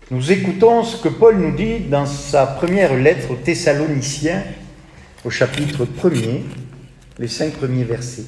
Nous écoutons ce que Paul nous dit dans sa première lettre aux Thessaloniciens, au chapitre 1er, les 5 premiers versets.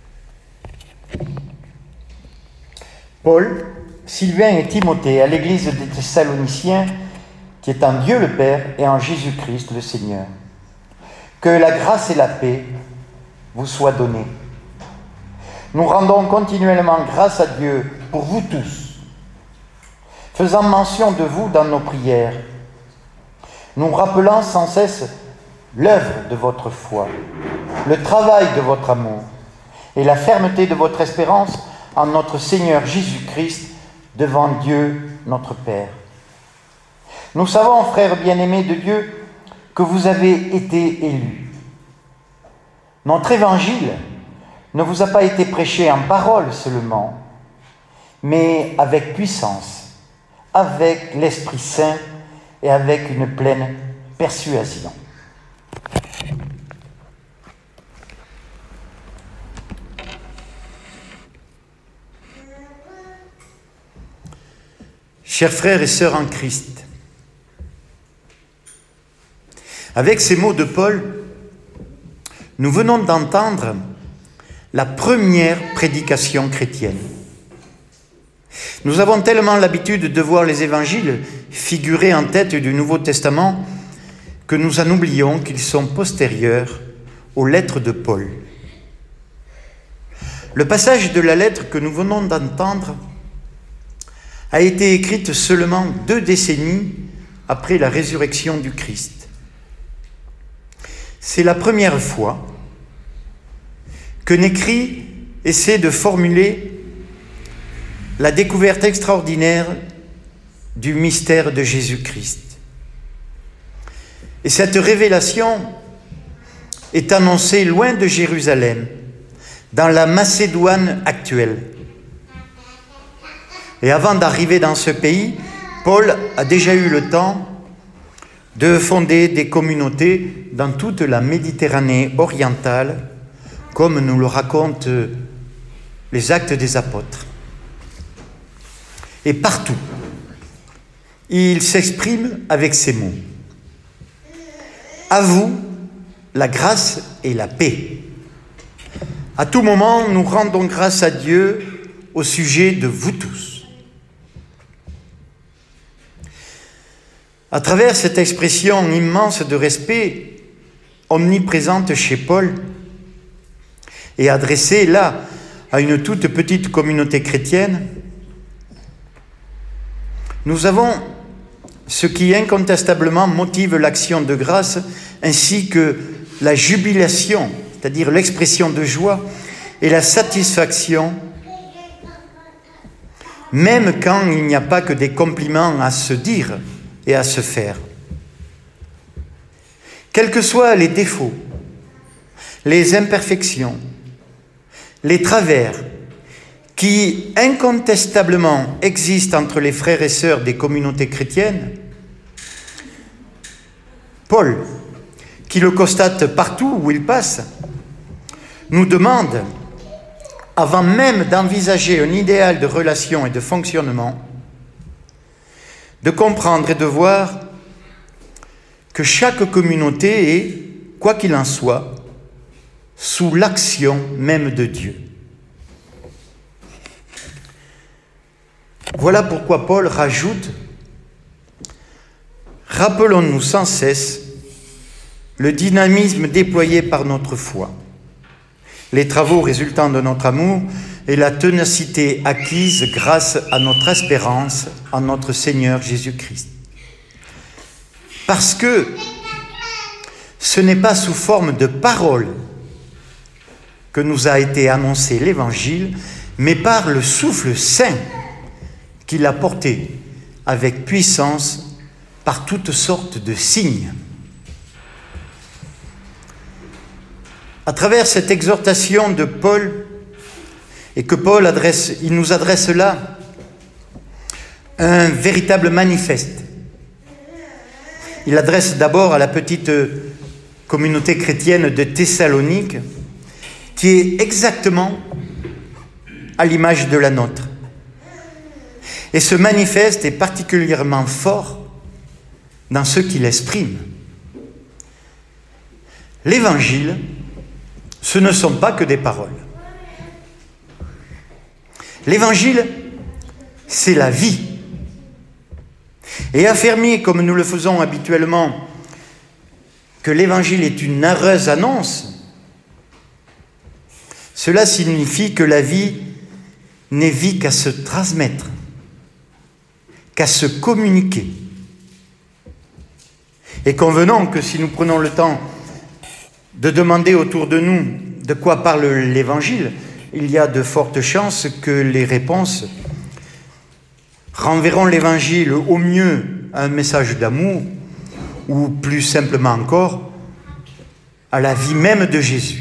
Paul, Sylvain et Timothée, à l'église des Thessaloniciens, qui est en Dieu le Père et en Jésus-Christ le Seigneur. Que la grâce et la paix vous soient données. Nous rendons continuellement grâce à Dieu pour vous tous, faisant mention de vous dans nos prières, nous rappelant sans cesse l'œuvre de votre foi, le travail de votre amour et la fermeté de votre espérance en notre Seigneur Jésus-Christ devant Dieu notre Père. Nous savons, frères bien-aimés de Dieu, que vous avez été élus. Notre évangile ne vous a pas été prêché en parole seulement, mais avec puissance, avec l'Esprit Saint et avec une pleine persuasion. Chers frères et sœurs en Christ, avec ces mots de Paul, nous venons d'entendre la première prédication chrétienne. Nous avons tellement l'habitude de voir les évangiles figurer en tête du Nouveau Testament que nous en oublions qu'ils sont postérieurs aux lettres de Paul. Le passage de la lettre que nous venons d'entendre a été écrite seulement 2 décennies après la résurrection du Christ. C'est la première fois qu'un écrit essaie de formuler la découverte extraordinaire du mystère de Jésus-Christ. Et cette révélation est annoncée loin de Jérusalem, dans la Macédoine actuelle. Et avant d'arriver dans ce pays, Paul a déjà eu le temps de fonder des communautés dans toute la Méditerranée orientale, comme nous le racontent les Actes des Apôtres. Et partout, il s'exprime avec ces mots. À vous, la grâce et la paix. À tout moment, nous rendons grâce à Dieu au sujet de vous tous. À travers cette expression immense de respect, omniprésente chez Paul, et adressée là à une toute petite communauté chrétienne, nous avons ce qui incontestablement motive l'action de grâce, ainsi que la jubilation, c'est-à-dire l'expression de joie et la satisfaction, même quand il n'y a pas que des compliments à se dire et à se faire. Quels que soient les défauts, les imperfections, les travers qui incontestablement existent entre les frères et sœurs des communautés chrétiennes, Paul, qui le constate partout où il passe, nous demande, avant même d'envisager un idéal de relation et de fonctionnement, de comprendre et de voir que chaque communauté est, quoi qu'il en soit, sous l'action même de Dieu. Voilà pourquoi Paul rajoute « Rappelons-nous sans cesse le dynamisme déployé par notre foi, les travaux résultant de notre amour et la ténacité acquise grâce à notre espérance en notre Seigneur Jésus-Christ. Parce que ce n'est pas sous forme de parole que nous a été annoncé l'Évangile, mais par le souffle saint qu'il a porté avec puissance par toutes sortes de signes. » À travers cette exhortation de Paul, et que Paul il nous adresse là un véritable manifeste. Il adresse d'abord à la petite communauté chrétienne de Thessalonique, qui est exactement à l'image de la nôtre. et se manifeste et particulièrement fort dans ceux qui l'expriment. L'Évangile, ce ne sont pas que des paroles. L'Évangile, c'est la vie. Et affirmer, comme nous le faisons habituellement, que l'Évangile est une heureuse annonce, cela signifie que la vie n'est vie qu'à se transmettre, qu'à se communiquer. Et convenons que si nous prenons le temps de demander autour de nous de quoi parle l'Évangile, il y a de fortes chances que les réponses renverront l'Évangile au mieux à un message d'amour, ou plus simplement encore, à la vie même de Jésus.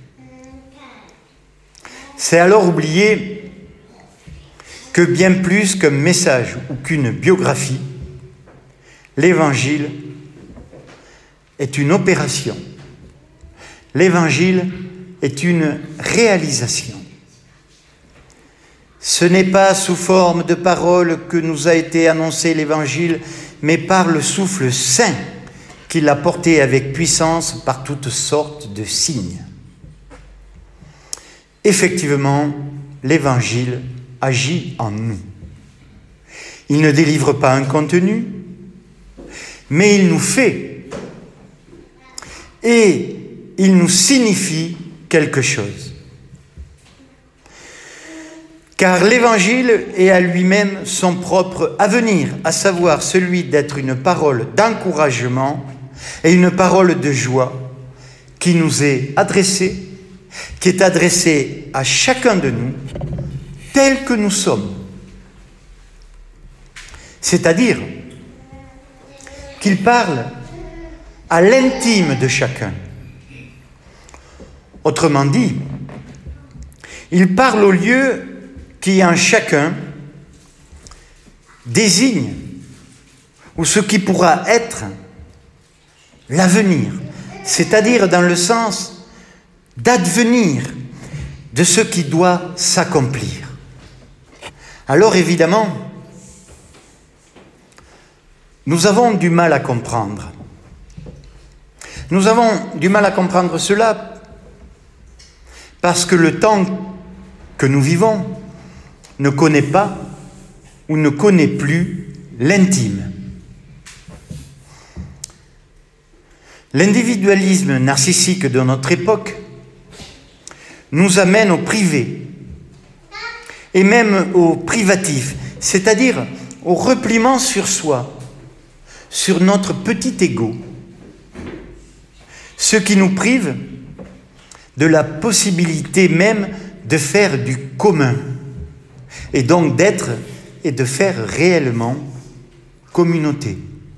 C'est alors oublier que bien plus qu'un message ou qu'une biographie, l'Évangile est une opération. L'Évangile est une réalisation. Ce n'est pas sous forme de paroles que nous a été annoncé l'Évangile, mais par le souffle saint qu'il a porté avec puissance par toutes sortes de signes. Effectivement, l'Évangile agit en nous. Il ne délivre pas un contenu, mais il nous fait. Et il nous signifie quelque chose. Car l'Évangile est à lui-même son propre avenir, à savoir celui d'être une parole d'encouragement et une parole de joie qui nous est adressée, qui est adressée à chacun de nous, tel que nous sommes. C'est-à-dire qu'il parle à l'intime de chacun. Autrement dit, il parle au lieu qui en chacun désigne ou ce qui pourra être l'avenir, c'est-à-dire dans le sens d'advenir de ce qui doit s'accomplir. Alors évidemment, nous avons du mal à comprendre. Nous avons du mal à comprendre cela parce que le temps que nous vivons ne connaît pas ou ne connaît plus l'intime. L'individualisme narcissique de notre époque nous amène au privé et même au privatif, c'est-à-dire au repliement sur soi, sur notre petit ego, ce qui nous prive de la possibilité même de faire du commun, et donc d'être et de faire réellement communauté.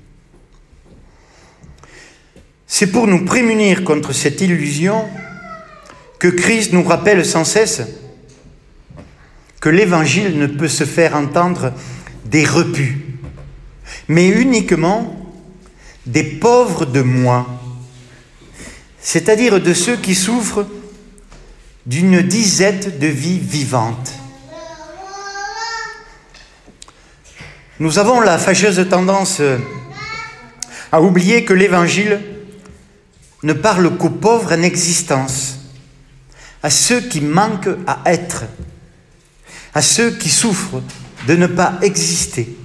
C'est pour nous prémunir contre cette illusion que Christ nous rappelle sans cesse que l'Évangile ne peut se faire entendre des repus, mais uniquement des pauvres de moi, c'est-à-dire de ceux qui souffrent d'une disette de vie vivante. Nous avons la fâcheuse tendance à oublier que l'Évangile ne parle qu'aux pauvres en existence, à ceux qui manquent à être, à ceux qui souffrent de ne pas exister.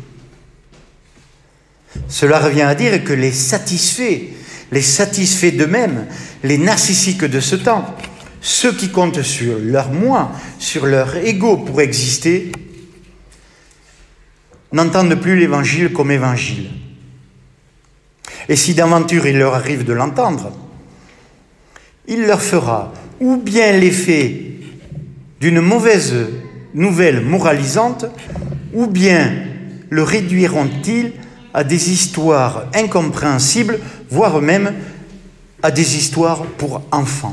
Cela revient à dire que les satisfaits d'eux-mêmes, les narcissiques de ce temps, ceux qui comptent sur leur moi, sur leur ego pour exister, n'entendent plus l'Évangile comme Évangile. Et si d'aventure il leur arrive de l'entendre, il leur fera ou bien l'effet d'une mauvaise nouvelle moralisante, ou bien le réduiront-ils à des histoires incompréhensibles, voire même à des histoires pour enfants.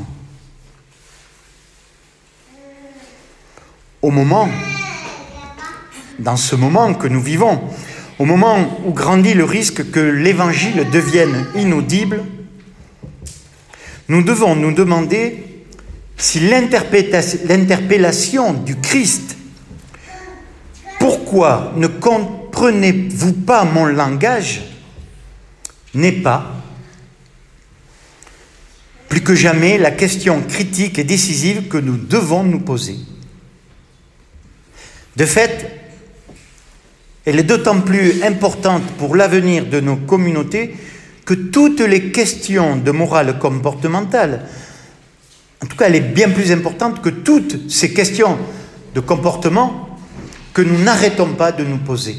Dans ce moment que nous vivons, au moment où grandit le risque que l'Évangile devienne inaudible, nous devons nous demander si l'interpellation du Christ « Pourquoi pourquoi ne comprenez-vous pas mon langage n'est pas, plus que jamais, la question critique et décisive que nous devons nous poser. De fait, elle est d'autant plus importante pour l'avenir de nos communautés que toutes les questions de morale comportementale, en tout cas, elle est bien plus importante que toutes ces questions de comportement que nous n'arrêtons pas de nous poser.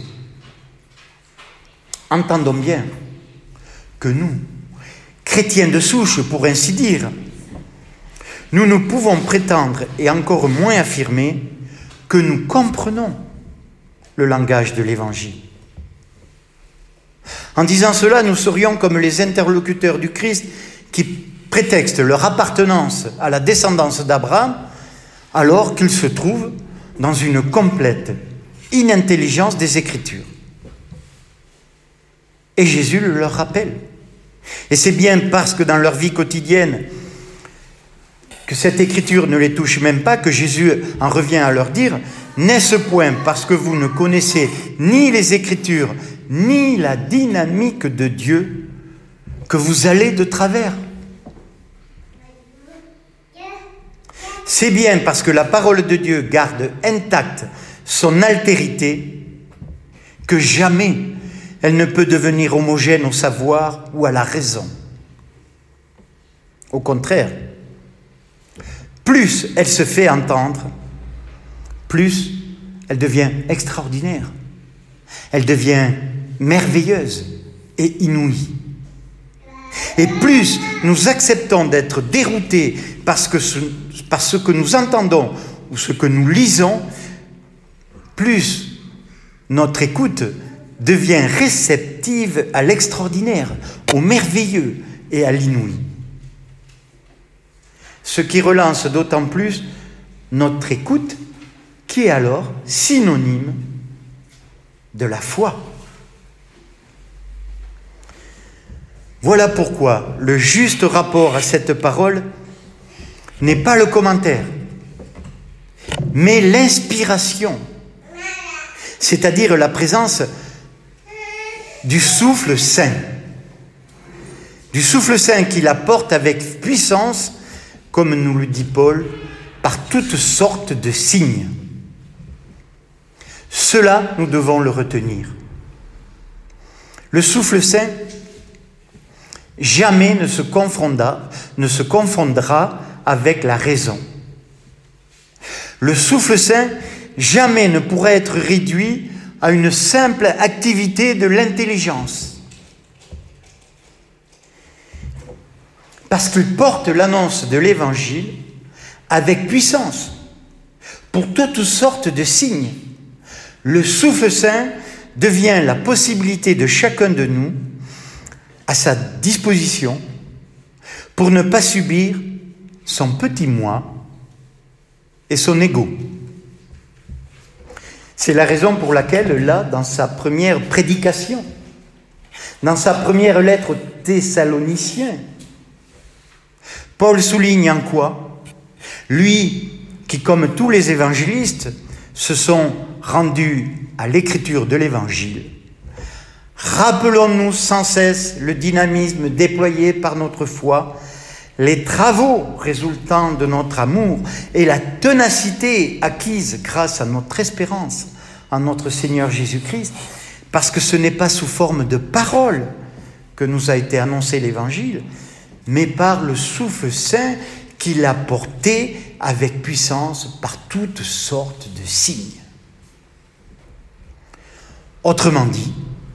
Entendons bien que nous, chrétiens de souche pour ainsi dire, nous ne pouvons prétendre et encore moins affirmer que nous comprenons le langage de l'Évangile. En disant cela, nous serions comme les interlocuteurs du Christ qui prétextent leur appartenance à la descendance d'Abraham alors qu'ils se trouvent dans une complète inintelligence des Écritures. Et Jésus le leur rappelle. Et c'est bien parce que dans leur vie quotidienne, que cette Écriture ne les touche même pas, que Jésus en revient à leur dire « N'est-ce point parce que vous ne connaissez ni les Écritures, ni la dynamique de Dieu, que vous allez de travers ?» C'est bien parce que la parole de Dieu garde intacte son altérité que jamais elle ne peut devenir homogène au savoir ou à la raison. Au contraire, plus elle se fait entendre, plus elle devient extraordinaire. Elle devient merveilleuse et inouïe. Et plus nous acceptons d'être déroutés par ce que nous entendons ou ce que nous lisons, plus notre écoute devient réceptive à l'extraordinaire, au merveilleux et à l'inouï. Ce qui relance d'autant plus notre écoute, qui est alors synonyme de la foi. Voilà pourquoi le juste rapport à cette parole n'est pas le commentaire, mais l'inspiration, c'est-à-dire la présence du souffle saint. Du souffle saint qui la porte avec puissance, comme nous le dit Paul, par toutes sortes de signes. Cela, nous devons le retenir. Le souffle saint jamais ne se confondra avec la raison. Le souffle saint jamais ne pourra être réduit à une simple activité de l'intelligence. Parce qu'il porte l'annonce de l'Évangile avec puissance, pour toutes sortes de signes. Le souffle saint devient la possibilité de chacun de nous, à sa disposition, pour ne pas subir son petit moi et son ego. C'est la raison pour laquelle, là, dans sa première prédication, dans sa première lettre aux Thessaloniciens, Paul souligne en quoi, lui qui, comme tous les évangélistes, se sont rendus à l'écriture de l'Évangile, rappelons-nous sans cesse le dynamisme déployé par notre foi, les travaux résultant de notre amour et la ténacité acquise grâce à notre espérance en notre Seigneur Jésus-Christ, parce que ce n'est pas sous forme de parole que nous a été annoncé l'Évangile, mais par le souffle saint qui l'a porté avec puissance par toutes sortes de signes. Autrement dit,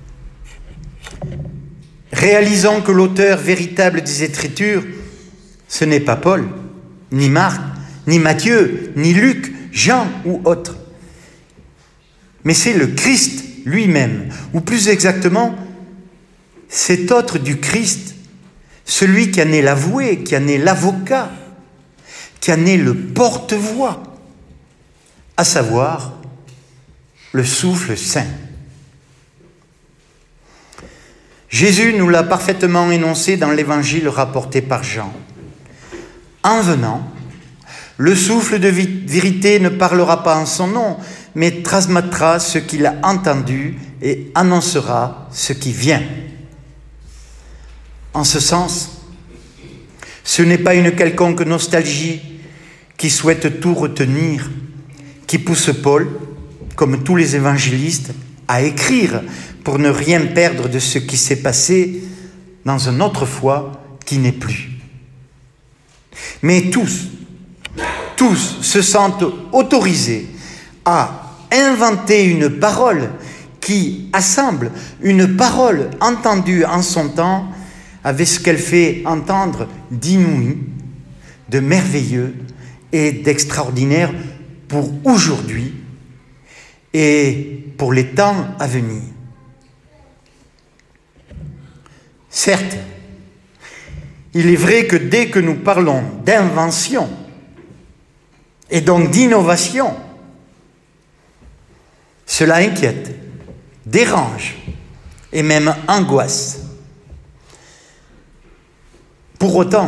réalisons que l'auteur véritable des Écritures, ce n'est pas Paul, ni Marc, ni Matthieu, ni Luc, Jean ou autre, mais c'est le Christ lui-même, ou plus exactement, cet autre du Christ, celui qui en est l'avoué, qui en est l'avocat, qui en est le porte-voix, à savoir le souffle saint. Jésus nous l'a parfaitement énoncé dans l'Évangile rapporté par Jean. En venant, le souffle de vérité ne parlera pas en son nom, mais transmettra ce qu'il a entendu et annoncera ce qui vient. En ce sens, ce n'est pas une quelconque nostalgie qui souhaite tout retenir, qui pousse Paul, comme tous les évangélistes, à écrire pour ne rien perdre de ce qui s'est passé dans une autre foi qui n'est plus. Mais tous se sentent autorisés à inventer une parole qui assemble une parole entendue en son temps avec ce qu'elle fait entendre d'inouï, de merveilleux et d'extraordinaire pour aujourd'hui et pour les temps à venir. Certes, il est vrai que dès que nous parlons d'invention et donc d'innovation, cela inquiète, dérange et même angoisse. Pour autant,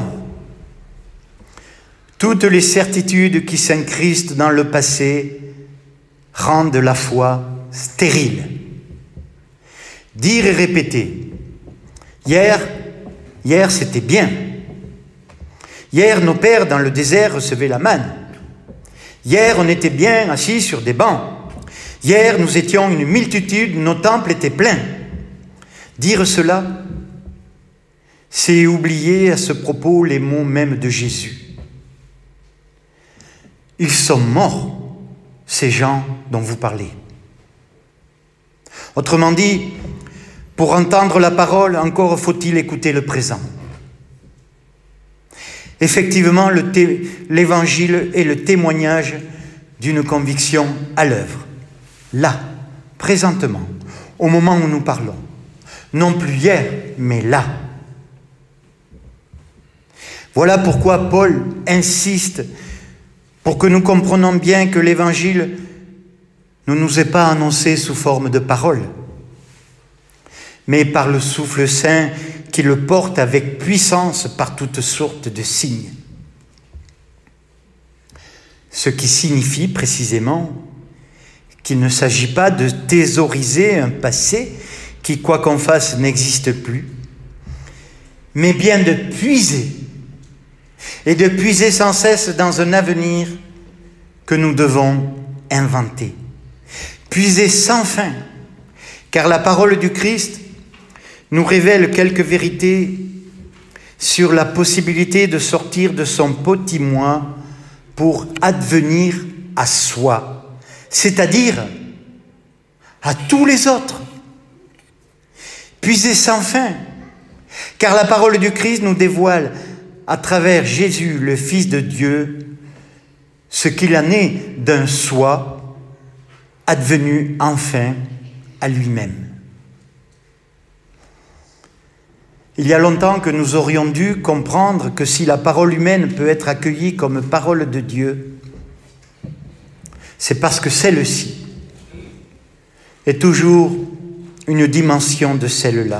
toutes les certitudes qui s'incrustent dans le passé rendent la foi stérile. Dire et répéter. Hier c'était bien. Hier, nos pères dans le désert recevaient la manne. Hier, on était bien assis sur des bancs. Hier, nous étions une multitude, nos temples étaient pleins. Dire cela, c'est oublier à ce propos les mots même de Jésus. Ils sont morts, ces gens dont vous parlez. Autrement dit, pour entendre la parole, encore faut-il écouter le présent. Effectivement, l'évangile est le témoignage d'une conviction à l'œuvre. Là, présentement, au moment où nous parlons. Non plus hier, mais là. Voilà pourquoi Paul insiste pour que nous comprenions bien que l'évangile ne nous est pas annoncé sous forme de parole, mais par le souffle saint qui le porte avec puissance par toutes sortes de signes. Ce qui signifie précisément qu'il ne s'agit pas de thésauriser un passé qui, quoi qu'on fasse, n'existe plus, mais bien de puiser, et de puiser sans cesse dans un avenir que nous devons inventer. Puiser sans fin, car la parole du Christ nous révèle quelques vérités sur la possibilité de sortir de son petit moi pour advenir à soi, c'est-à-dire à tous les autres. Puiser sans fin, car la parole du Christ nous dévoile à travers Jésus, le Fils de Dieu, ce qu'il en est d'un soi advenu enfin à lui-même. Il y a longtemps que nous aurions dû comprendre que si la parole humaine peut être accueillie comme parole de Dieu, c'est parce que celle-ci est toujours une dimension de celle-là.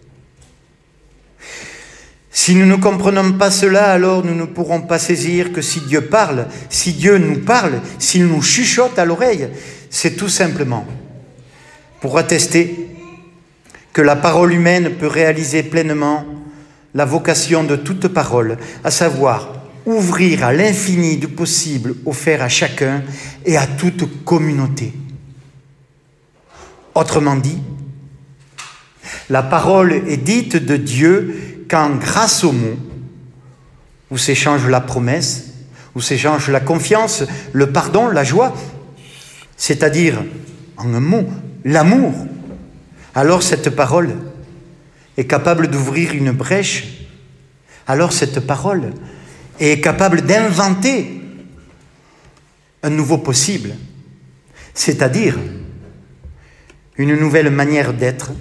Si nous ne comprenons pas cela, alors nous ne pourrons pas saisir que si Dieu parle, si Dieu nous parle, s'il nous chuchote à l'oreille, c'est tout simplement pour attester que la parole humaine peut réaliser pleinement la vocation de toute parole, à savoir ouvrir à l'infini du possible offert à chacun et à toute communauté. Autrement dit, la parole est dite de Dieu quand, grâce aux mots, où s'échange la promesse, où s'échange la confiance, le pardon, la joie, c'est-à-dire, en un mot, l'amour, alors cette parole est capable d'ouvrir une brèche, alors cette parole est capable d'inventer un nouveau possible, c'est-à-dire une nouvelle manière d'être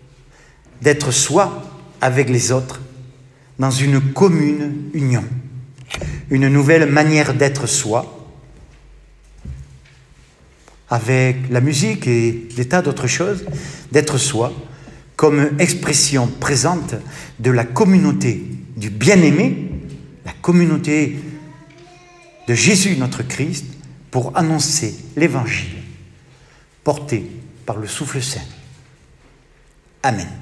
soi avec les autres dans une commune union, une nouvelle manière d'être soi avec la musique et des tas d'autres choses, d'être soi comme expression présente de la communauté du bien-aimé, la communauté de Jésus notre Christ, pour annoncer l'Évangile portés par le souffle saint. Amen.